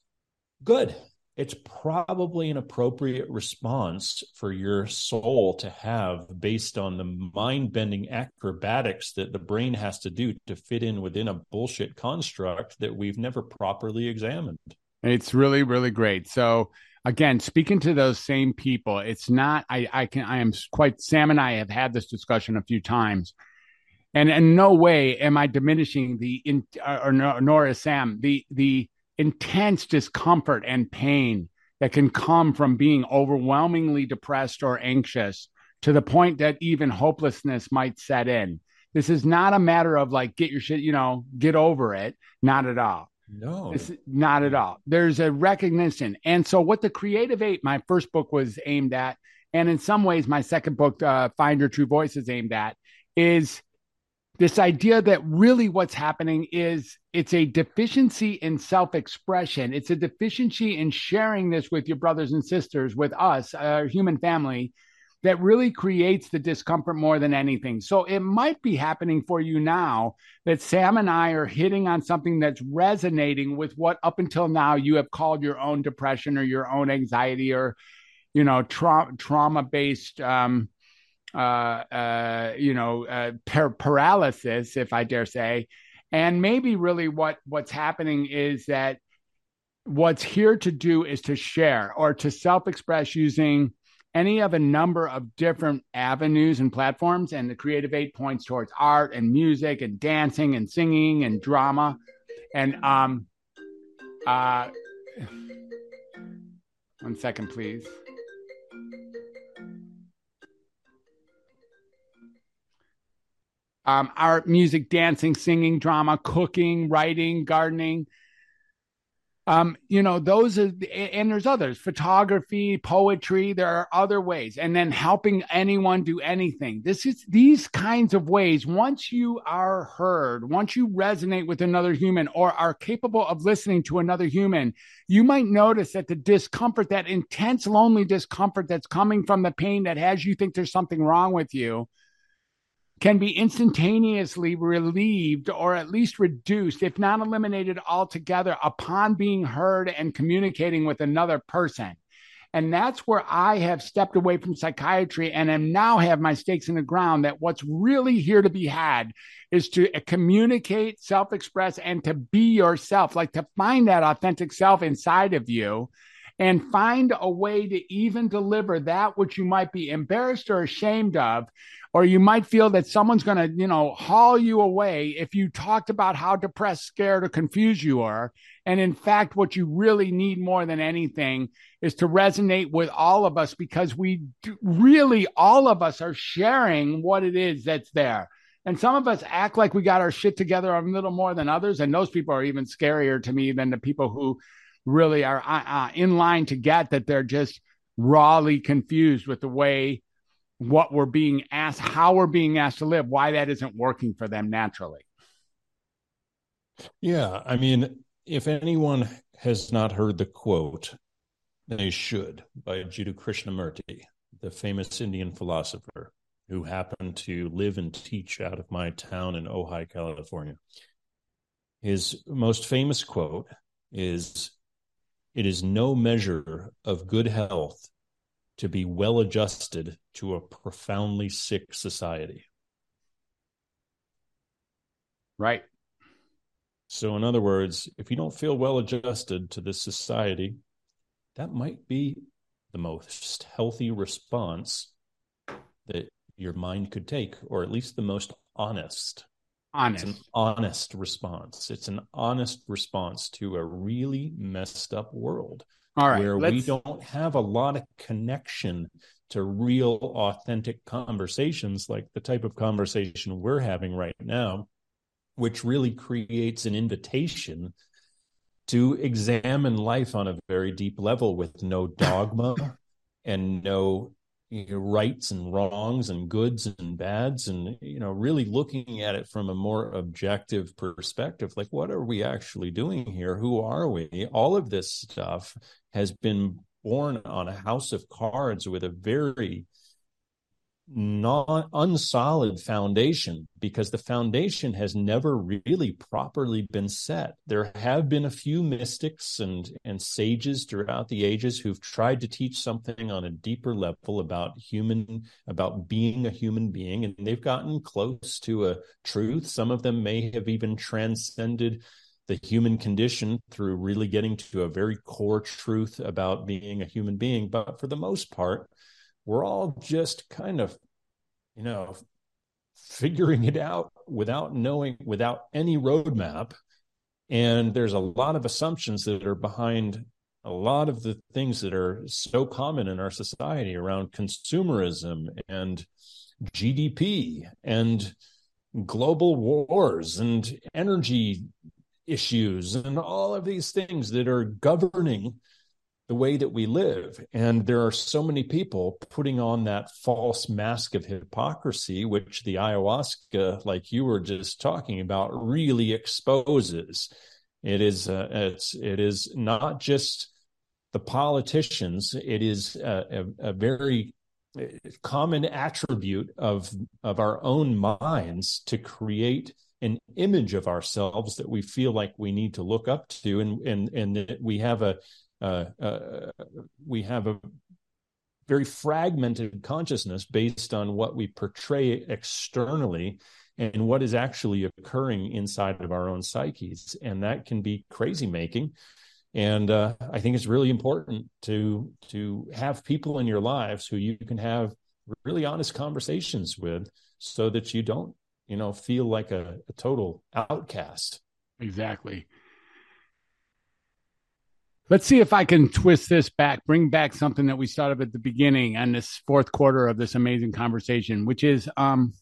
good. It's probably an appropriate response for your soul to have based on the mind-bending acrobatics that the brain has to do to fit in within a bullshit construct that we've never properly examined. It's really, really great. So again, speaking to those same people, it's not, I, I can, I am quite, Sam and I have had this discussion a few times. And in no way am I diminishing the, in, or nor is Sam, the, the, intense discomfort and pain that can come from being overwhelmingly depressed or anxious to the point that even hopelessness might set in. This is not a matter of like, get your shit, you know, get over it. Not at all. No, it's not at all. There's a recognition. And so what the Creative Ape, my first book was aimed at, and in some ways my second book, uh, Find Your True Voice, is aimed at, is this idea that really what's happening is it's a deficiency in self-expression. It's a deficiency in sharing this with your brothers and sisters, with us, our human family, that really creates the discomfort more than anything. So it might be happening for you now that Sam and I are hitting on something that's resonating with what up until now you have called your own depression or your own anxiety or, you know, tra- trauma-based, um, uh, uh, you know, uh, par- paralysis, if I dare say. And maybe really what what's happening is that what's here to do is to share or to self-express using any of a number of different avenues and platforms. And the Creative Eight points towards art and music and dancing and singing and drama. And um, uh, one second, please. Um, art, music, dancing, singing, drama, cooking, writing, gardening. Um, you know, those are, and there's others, photography, poetry, there are other ways. And then helping anyone do anything. This is these kinds of ways. Once you are heard, once you resonate with another human or are capable of listening to another human, you might notice that the discomfort, that intense, lonely discomfort that's coming from the pain that has you think there's something wrong with you, can be instantaneously relieved or at least reduced, if not eliminated altogether, upon being heard and communicating with another person. And that's where I have stepped away from psychiatry and am now have my stakes in the ground that what's really here to be had is to communicate, self-express, and to be yourself, like to find that authentic self inside of you and find a way to even deliver that which you might be embarrassed or ashamed of, or you might feel that someone's going to, you know, haul you away if you talked about how depressed, scared, or confused you are. And in fact, what you really need more than anything is to resonate with all of us, because we do, really, all of us are sharing what it is that's there. And some of us act like we got our shit together a little more than others. And those people are even scarier to me than the people who really are uh, in line to get that they're just rawly confused with the way what we're being asked, how we're being asked to live, why that isn't working for them naturally. Yeah. I mean, if anyone has not heard the quote, they should, by Jiddu Krishnamurti, the famous Indian philosopher who happened to live and teach out of my town in Ojai, California. His most famous quote is, "It is no measure of good health to be well adjusted to a profoundly sick society." Right. So in other words, if you don't feel well adjusted to this society, that might be the most healthy response that your mind could take, or at least the most honest. Honest. It's an honest response. It's an honest response to a really messed up world. All right, where let's... we don't have a lot of connection to real, authentic conversations like the type of conversation we're having right now, which really creates an invitation to examine life on a very deep level with no dogma and no, you know, rights and wrongs and goods and bads, and, you know, really looking at it from a more objective perspective. Like, what are we actually doing here? Who are we? All of this stuff has been born on a house of cards with a very non unsolid foundation, because the foundation has never really properly been set. There have been a few mystics and and sages throughout the ages who've tried to teach something on a deeper level about human about being a human being, and they've gotten close to a truth. Some of them may have even transcended the human condition through really getting to a very core truth about being a human being. But for the most part, we're all just kind of, you know, figuring it out without knowing, without any roadmap. And there's a lot of assumptions that are behind a lot of the things that are so common in our society around consumerism and G D P and global wars and energy issues and all of these things that are governing the way that we live. And there are so many people putting on that false mask of hypocrisy, which the ayahuasca, like you were just talking about, really exposes. It is uh, it's it is not just the politicians. It is a, a, a very common attribute of of our own minds to create an image of ourselves that we feel like we need to look up to, and and and that we have a uh, uh, we have a very fragmented consciousness based on what we portray externally and what is actually occurring inside of our own psyches, and that can be crazy making. And uh, I think it's really important to to have people in your lives who you can have really honest conversations with, so that you don't, you know, feel like a, a total outcast. Exactly. Let's see if I can twist this back, bring back something that we started at the beginning and this fourth quarter of this amazing conversation, which is, um,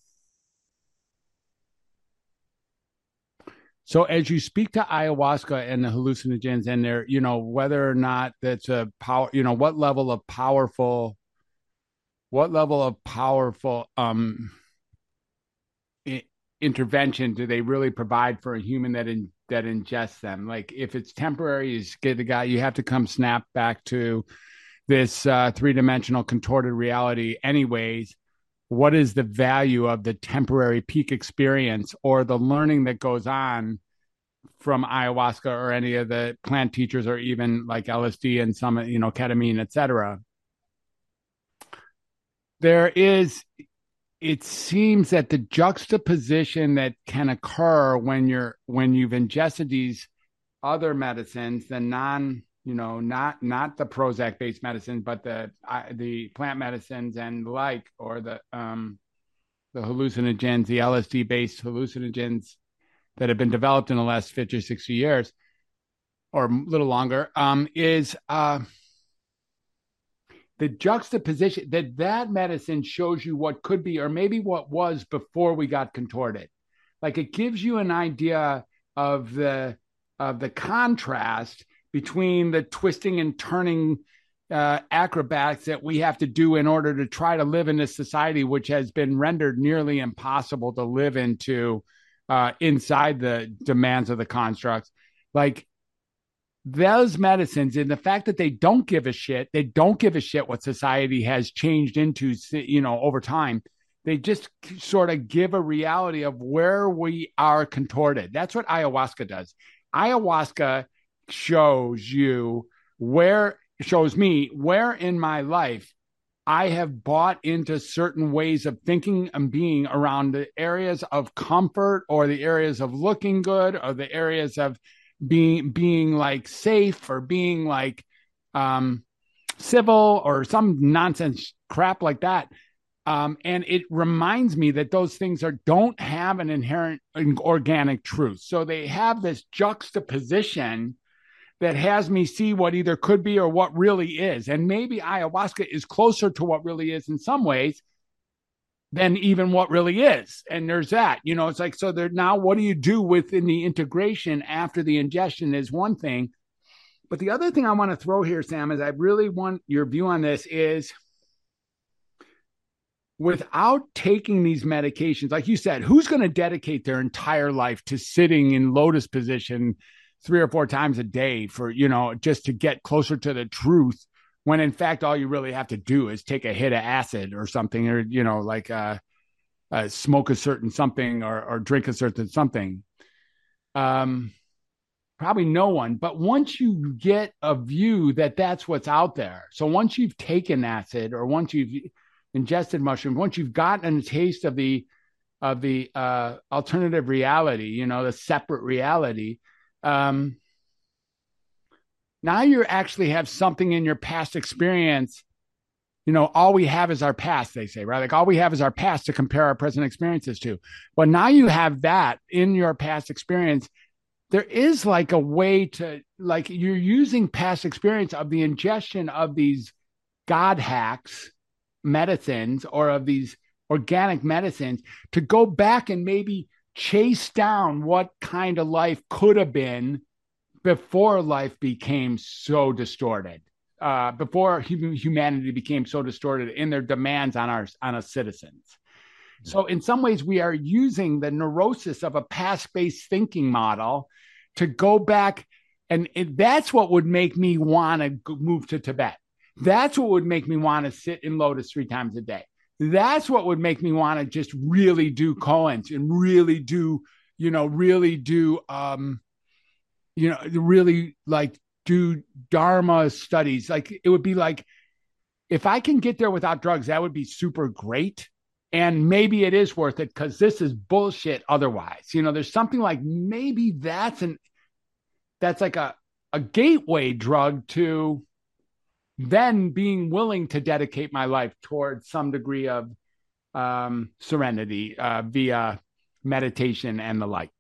so as you speak to ayahuasca and the hallucinogens and their, you know, whether or not that's a power, you know, what level of powerful, what level of powerful um, I- intervention do they really provide for a human that in, that ingests them? Like if it's temporary, you get the guy, you have to come snap back to this uh, three-dimensional contorted reality anyways. What is the value of the temporary peak experience or the learning that goes on from ayahuasca or any of the plant teachers, or even like L S D and some, you know, ketamine, et cetera? There is, it seems that the juxtaposition that can occur when you're, when you've ingested these other medicines, the non, you know, not not the Prozac based medicines, but the uh, the plant medicines and like, or the um the hallucinogens, the L S D based hallucinogens that have been developed in the last fifty or sixty years, or a little longer, um, is uh, the juxtaposition that that medicine shows you what could be, or maybe what was before we got contorted. Like it gives you an idea of the of the contrast between the twisting and turning uh, acrobats that we have to do in order to try to live in this society, which has been rendered nearly impossible to live into uh, inside the demands of the constructs. Like those medicines, and the fact that they don't give a shit, they don't give a shit what society has changed into, you know, over time. They just sort of give a reality of where we are contorted. That's what ayahuasca does. Ayahuasca shows you where, shows me where in my life I have bought into certain ways of thinking and being around the areas of comfort, or the areas of looking good, or the areas of being, being like safe, or being like um, civil, or some nonsense crap like that. Um, and it reminds me that those things are, don't have an inherent organic truth. So they have this juxtaposition that has me see what either could be or what really is. And maybe ayahuasca is closer to what really is in some ways than even what really is. And there's that, you know, it's like, so there now, what do you do within the integration after the ingestion is one thing. But the other thing I want to throw here, Sam, is I really want your view on this is, without taking these medications, like you said, who's going to dedicate their entire life to sitting in lotus position three or four times a day for, you know, just to get closer to the truth, when in fact, all you really have to do is take a hit of acid or something, or, you know, like uh, uh, smoke a certain something, or, or drink a certain something. Um, probably no one. But once you get a view that that's what's out there, so once you've taken acid, or once you've ingested mushrooms, once you've gotten a taste of the of the uh, alternative reality, you know, the separate reality, um, now you actually have something in your past experience. You know, all we have is our past, they say, right? Like all we have is our past to compare our present experiences to. But now you have that in your past experience. There is like a way to, like, you're using past experience of the ingestion of these God hacks medicines, or of these organic medicines, to go back and maybe chase down what kind of life could have been before life became so distorted, uh, before hum- humanity became so distorted in their demands on our on us citizens. So in some ways, we are using the neurosis of a past-based thinking model to go back, and it, that's what would make me want to move to Tibet. That's what would make me want to sit in lotus three times a day. That's what would make me want to just really do koans and really do, you know, really do, um, you know, really like do Dharma studies. Like it would be like, if I can get there without drugs, that would be super great. And maybe it is worth it because this is bullshit otherwise. You know, there's something like maybe that's an, that's like a, a gateway drug to then being willing to dedicate my life towards some degree of um, serenity uh, via meditation and the like.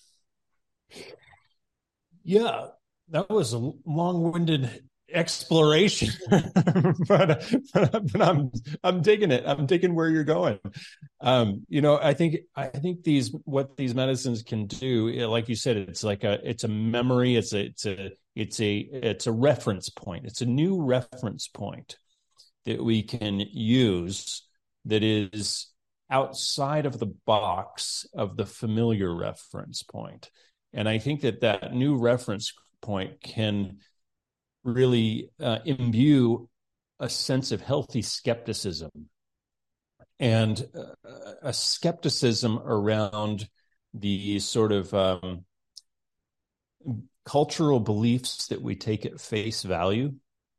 Yeah, that was a long-winded exploration, but, but I'm I'm digging it. I'm digging where you're going. Um, you know, I think I think these what these medicines can do, like you said, it's like a it's a memory. It's a it's a it's a it's a reference point. It's a new reference point that we can use that is outside of the box of the familiar reference point. And I think that that new reference point can really uh, imbue a sense of healthy skepticism and uh, a skepticism around the sort of um, cultural beliefs that we take at face value,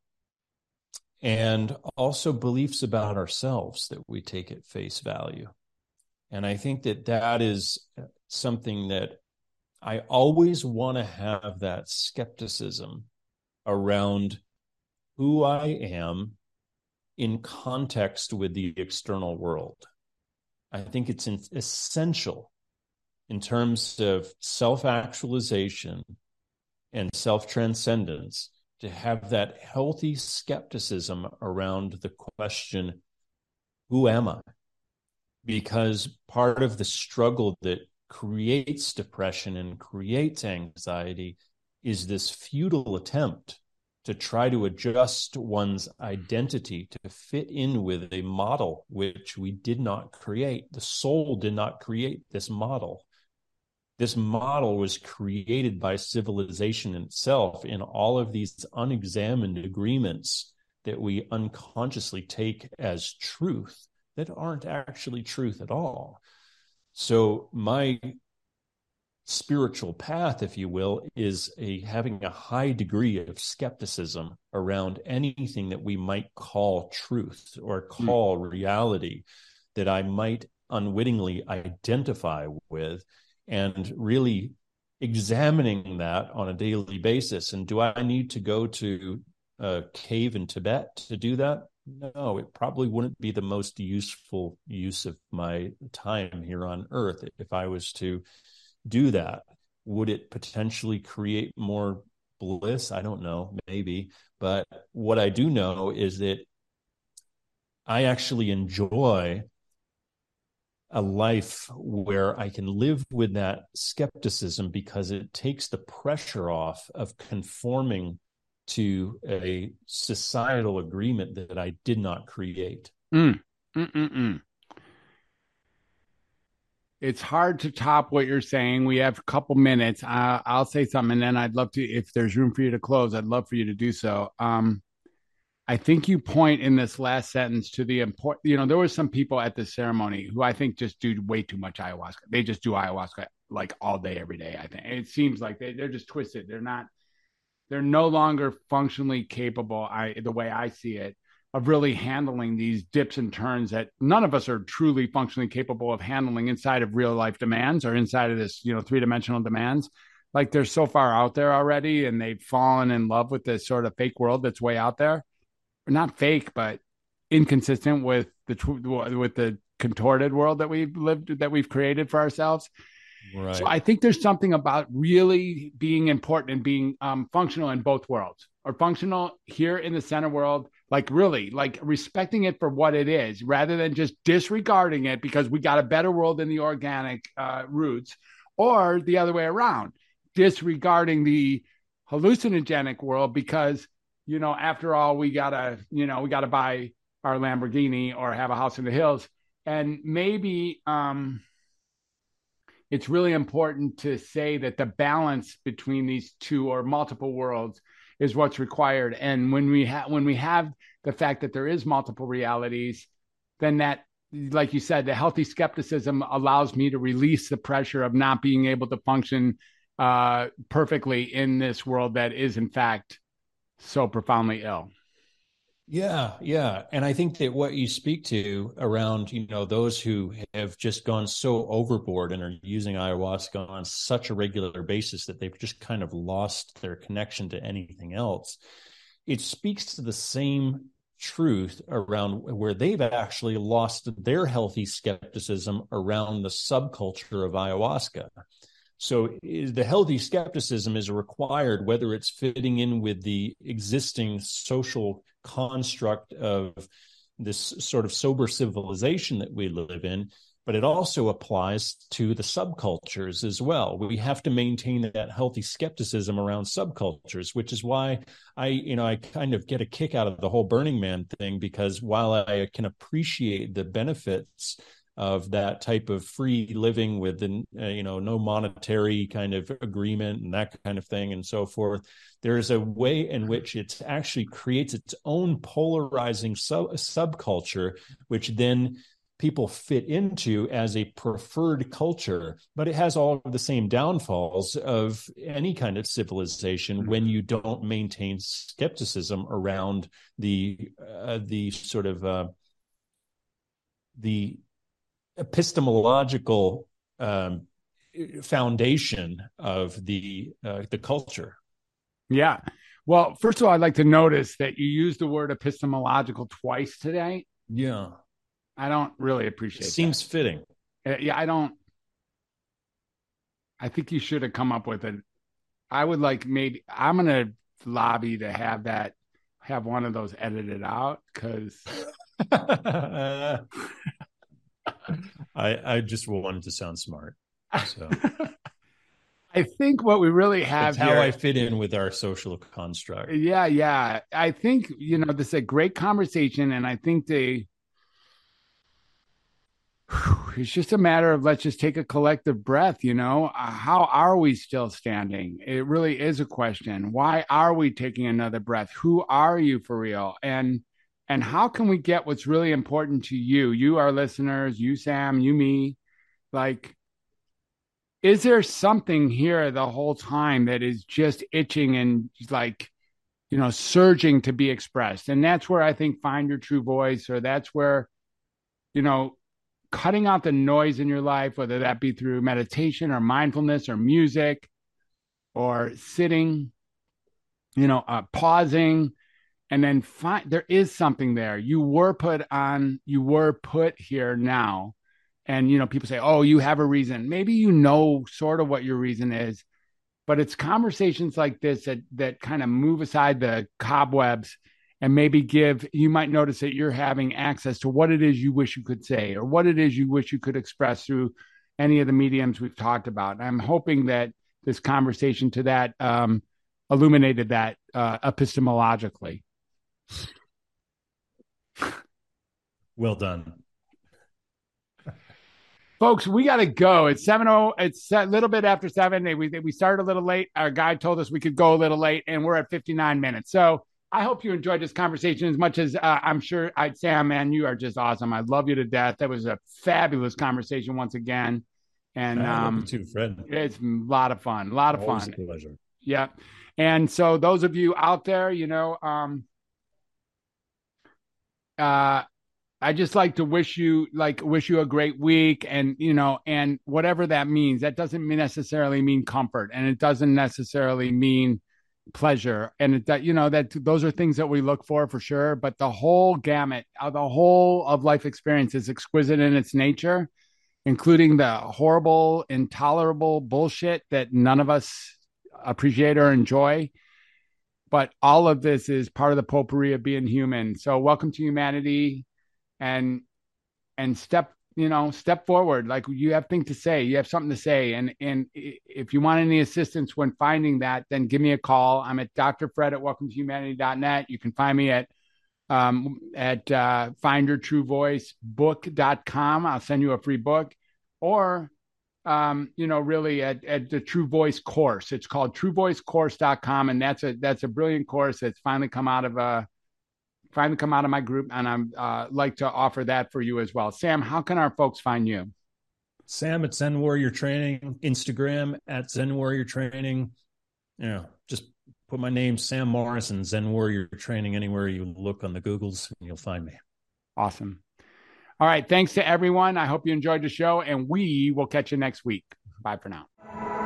and also beliefs about ourselves that we take at face value. And I think that that is something that I always want to have, that skepticism around who I am in context with the external world. I think it's essential in terms of self-actualization and self-transcendence to have that healthy skepticism around the question, who am I? Because part of the struggle that creates depression and creates anxiety is this futile attempt to try to adjust one's identity to fit in with a model which we did not create. The soul did not create this model. This model was created by civilization itself in all of these unexamined agreements that we unconsciously take as truth that aren't actually truth at all. So my spiritual path, if you will, is a having a high degree of skepticism around anything that we might call truth or call mm. reality, that I might unwittingly identify with, and really examining that on a daily basis. And do I need to go to a cave in Tibet to do that? No, it probably wouldn't be the most useful use of my time here on Earth if I was to do that. Would it potentially create more bliss? I don't know, maybe. But what I do know is that I actually enjoy a life where I can live with that skepticism because it takes the pressure off of conforming to a societal agreement that I did not create. Mm. Mm-mm-mm. It's hard to top what you're saying. We have a couple minutes. Uh, I'll say something, and then I'd love to, if there's room for you to close, I'd love for you to do so. Um, I think you point in this last sentence to the important, you know, there were some people at the ceremony who I think just do way too much ayahuasca. They just do ayahuasca like all day, every day, I think. It seems like they, they're just twisted. They're not, they're no longer functionally capable, I the way I see it, of really handling these dips and turns that none of us are truly functionally capable of handling inside of real life demands or inside of this, you know, three-dimensional demands. Like they're so far out there already, and they've fallen in love with this sort of fake world that's way out there. Not fake, but inconsistent with the with the contorted world that we've lived, that we've created for ourselves. Right. So I think there's something about really being important and being um, functional in both worlds, or functional here in the center world, like really like respecting it for what it is, rather than just disregarding it because we got a better world in the organic uh, roots, or the other way around, disregarding the hallucinogenic world because, you know, after all, we gotta, you know, we gotta buy our Lamborghini or have a house in the hills. And maybe um, it's really important to say that the balance between these two or multiple worlds is what's required. And when we have when we have the fact that there is multiple realities, then that, like you said, the healthy skepticism allows me to release the pressure of not being able to function uh, perfectly in this world that is, in fact, so profoundly ill. Yeah, yeah. And I think that what you speak to around, you know, those who have just gone so overboard and are using ayahuasca on such a regular basis that they've just kind of lost their connection to anything else, it speaks to the same truth around where they've actually lost their healthy skepticism around the subculture of ayahuasca. So the healthy skepticism is required, whether it's fitting in with the existing social construct of this sort of sober civilization that we live in, but it also applies to the subcultures as well. We have to maintain that healthy skepticism around subcultures, which is why I, you know, I kind of get a kick out of the whole Burning Man thing, because while I can appreciate the benefits of that type of free living with, the, uh, you know, no monetary kind of agreement and that kind of thing and so forth, there's a way in which it actually creates its own polarizing sub- subculture, which then people fit into as a preferred culture, but it has all of the same downfalls of any kind of civilization when you don't maintain skepticism around the uh, the sort of uh, the epistemological um, foundation of the uh, the culture. Yeah. Well, first of all, I'd like to notice that you used the word epistemological twice today. Yeah. I don't really appreciate it. Seems that. Fitting. Uh, yeah, I don't. I think you should have come up with it. I would like maybe, I'm going to lobby to have that, have one of those edited out, because. I, I just wanted to sound smart. So. I think what we really have That's here, how I fit in with our social construct. Yeah, yeah. I think, you know, this is a great conversation, and I think they, it's just a matter of, let's just take a collective breath, you know. Uh, how are we still standing? It really is a question. Why are we taking another breath? Who are you for real? And and how can we get what's really important to you, you, our listeners, you, Sam, you, me, like, is there something here the whole time that is just itching and like, you know, surging to be expressed? And that's where I think find your true voice, or that's where, you know, cutting out the noise in your life, whether that be through meditation or mindfulness or music or sitting, you know, uh, pausing, and then find there is something there. You were put on, you were put here now. And, you know, people say, oh, you have a reason. Maybe you know sort of what your reason is, but it's conversations like this that that kind of move aside the cobwebs and maybe give, you might notice that you're having access to what it is you wish you could say, or what it is you wish you could express through any of the mediums we've talked about. And I'm hoping that this conversation to that um, illuminated that uh, epistemologically. Well done. Folks, we got to go. It's seven oh. It's a little bit after seven. We we started a little late. Our guide told us we could go a little late, and we're at fifty-nine minutes. So I hope you enjoyed this conversation as much as uh, I'm sure I, Sam, man, you are just awesome. I love you to death. That was a fabulous conversation once again. And I um, love you too, Fred. It's a lot of fun. A lot of Always fun. A pleasure. Yeah. And so those of you out there, you know, um, uh, I just like to wish you like wish you a great week, and you know, and whatever that means. That doesn't necessarily mean comfort, and it doesn't necessarily mean pleasure, and it, that you know that those are things that we look for for sure. But the whole gamut, uh, the whole of life experience is exquisite in its nature, including the horrible, intolerable bullshit that none of us appreciate or enjoy. But all of this is part of the potpourri of being human. So welcome to humanity. And and step, you know, step forward. Like, you have things to say. You have something to say. And and if you want any assistance when finding that, then give me a call. I'm at Doctor Fred at welcome to humanity dot net. You can find me at um, at uh, find your true voice book dot com. I'll send you a free book. Or um, you know, really at, at the True Voice course. It's called true voice course dot com. And that's a, that's a brilliant course that's finally come out of, uh, finally come out of my group. And I'm, uh, like to offer that for you as well. Sam, how can our folks find you? Sam at Zen Warrior Training, Instagram at Zen Warrior Training. You know, just put my name, Sam Morrison, Zen Warrior Training, anywhere you look on the Googles, and you'll find me. Awesome. All right. Thanks to everyone. I hope you enjoyed the show, and we will catch you next week. Bye for now.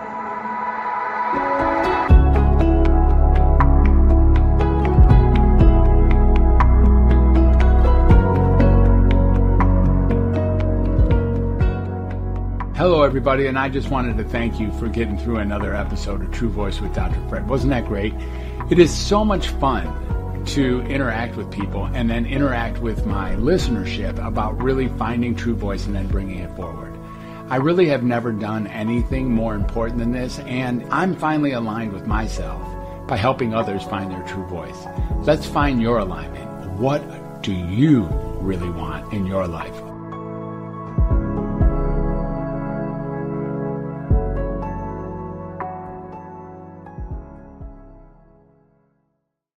Hello, everybody, and I just wanted to thank you for getting through another episode of True Voice with Doctor Fred. Wasn't that great? It is so much fun to interact with people and then interact with my listenership about really finding true voice and then bringing it forward. I really have never done anything more important than this, and I'm finally aligned with myself by helping others find their true voice. Let's find your alignment. What do you really want in your life?